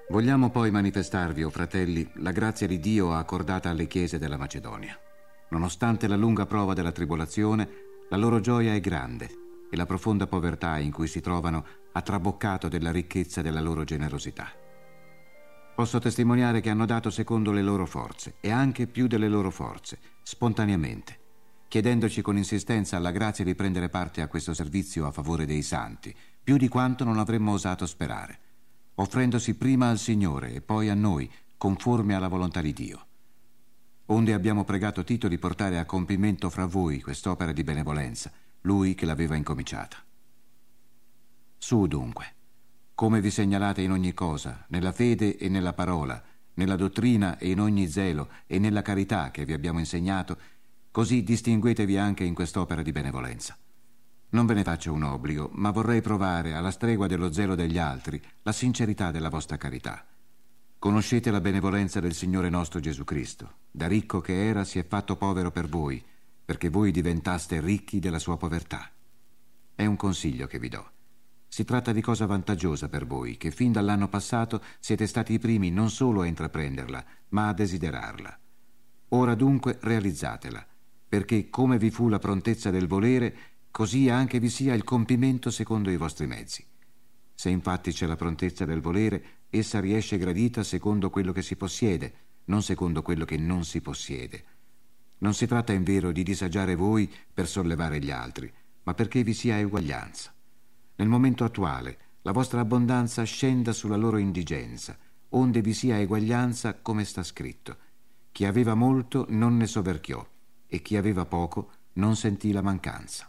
Vogliamo poi manifestarvi, o fratelli, la grazia di Dio accordata alle chiese della Macedonia. Nonostante la lunga prova della tribolazione, la loro gioia è grande e la profonda povertà in cui si trovano ha traboccato della ricchezza della loro generosità. Posso testimoniare che hanno dato secondo le loro forze e anche più delle loro forze, spontaneamente, chiedendoci con insistenza la grazia di prendere parte a questo servizio a favore dei santi, più di quanto non avremmo osato sperare, offrendosi prima al Signore e poi a noi, conforme alla volontà di Dio. Onde abbiamo pregato Tito di portare a compimento fra voi quest'opera di benevolenza, lui che l'aveva incominciata. Su dunque, come vi segnalate in ogni cosa, nella fede e nella parola, nella dottrina e in ogni zelo e nella carità che vi abbiamo insegnato, così distinguetevi anche in quest'opera di benevolenza. Non ve ne faccio un obbligo, ma vorrei provare, alla stregua dello zelo degli altri, la sincerità della vostra carità. Conoscete la benevolenza del Signore nostro Gesù Cristo. Da ricco che era si è fatto povero per voi, perché voi diventaste ricchi della sua povertà. È un consiglio che vi do. Si tratta di cosa vantaggiosa per voi, che fin dall'anno passato siete stati i primi non solo a intraprenderla, ma a desiderarla. Ora dunque realizzatela, perché come vi fu la prontezza del volere, così anche vi sia il compimento secondo i vostri mezzi. Se infatti c'è la prontezza del volere, essa riesce gradita secondo quello che si possiede, non secondo quello che non si possiede. Non si tratta invero di disagiare voi per sollevare gli altri, ma perché vi sia eguaglianza. Nel momento attuale, la vostra abbondanza scenda sulla loro indigenza, onde vi sia eguaglianza come sta scritto. Chi aveva molto non ne soverchiò, e chi aveva poco non sentì la mancanza.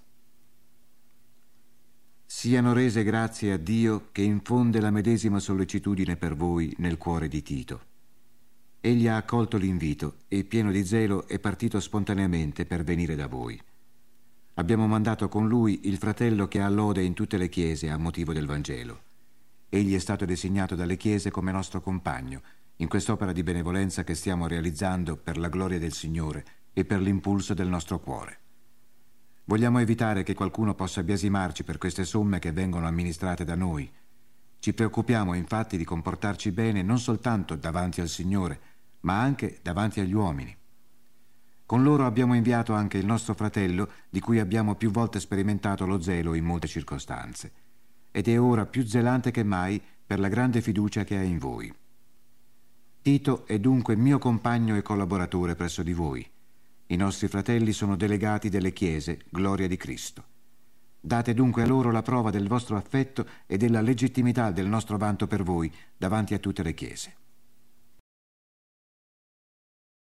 Siano rese grazie a Dio che infonde la medesima sollecitudine per voi nel cuore di Tito. Egli ha accolto l'invito e, pieno di zelo, è partito spontaneamente per venire da voi. Abbiamo mandato con lui il fratello che ha lode in tutte le chiese a motivo del Vangelo. Egli è stato designato dalle chiese come nostro compagno in quest'opera di benevolenza che stiamo realizzando per la gloria del Signore e per l'impulso del nostro cuore. Vogliamo evitare che qualcuno possa biasimarci per queste somme che vengono amministrate da noi. Ci preoccupiamo infatti di comportarci bene non soltanto davanti al Signore, ma anche davanti agli uomini. Con loro abbiamo inviato anche il nostro fratello, di cui abbiamo più volte sperimentato lo zelo in molte circostanze, ed è ora più zelante che mai per la grande fiducia che ha in voi. Tito è dunque mio compagno e collaboratore presso di voi. I nostri fratelli sono delegati delle chiese, gloria di Cristo. Date dunque a loro la prova del vostro affetto e della legittimità del nostro vanto per voi davanti a tutte le chiese.